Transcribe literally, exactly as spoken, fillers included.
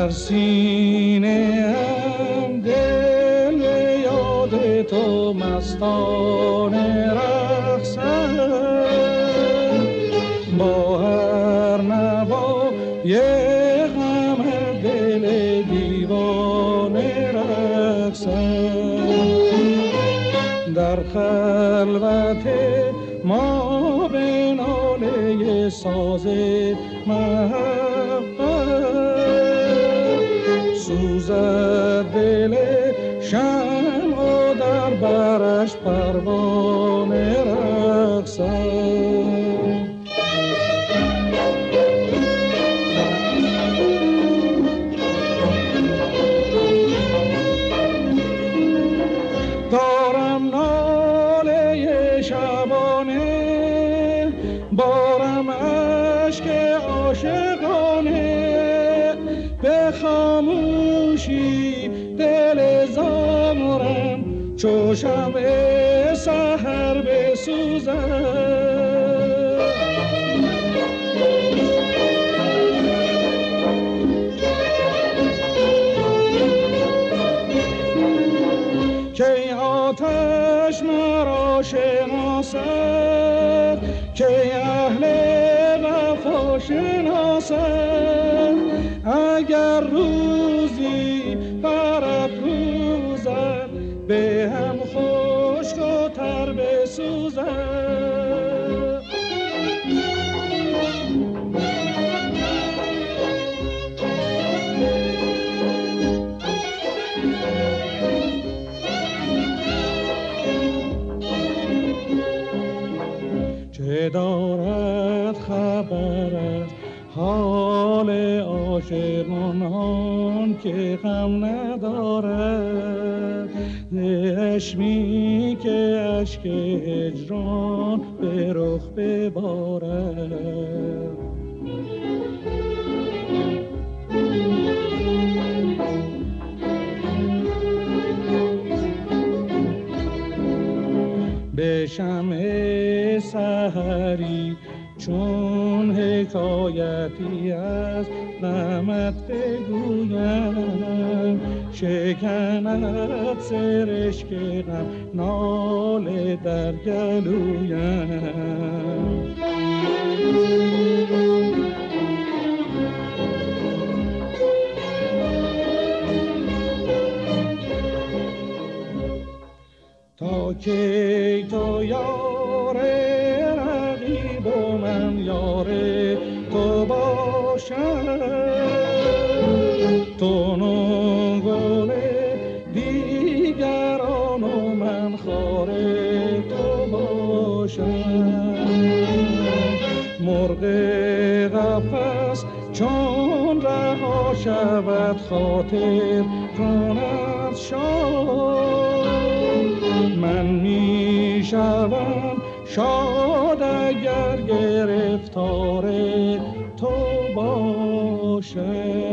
در سینه هم دل به یاد تو مستانه رقصد، با هر نوا یه غم دل دیوانه رقصد. در خلوت ما به ناله ساز محبت سوزد دل شمع و در برش پروانه رقصد. دارم ناله شبانه، بارم عشق عاشقانه، به خاموشی دل زارم چو شمع سحر بسوزد. که آتش مرا شناسد، که اهل وفا شناسد، اگر روزی برافروزد به هم خشک و تر بسوزد. چه دارد خبر از حال عاشقان آن که غم ندارد، چشمی که اشک هجران به رخ ببارد. به شمع سحری چون حکایتی از غمت بگویم، شکند سرشک غم ناله در گلویم. تا کی تو یار رقیب و من یار تو باشم، تو نگل دیگران و من خار تو باشم. مرغ قفس چون رها شود خاطر کند شاد، من می شوم شاد اگر گرفتار تو باشم.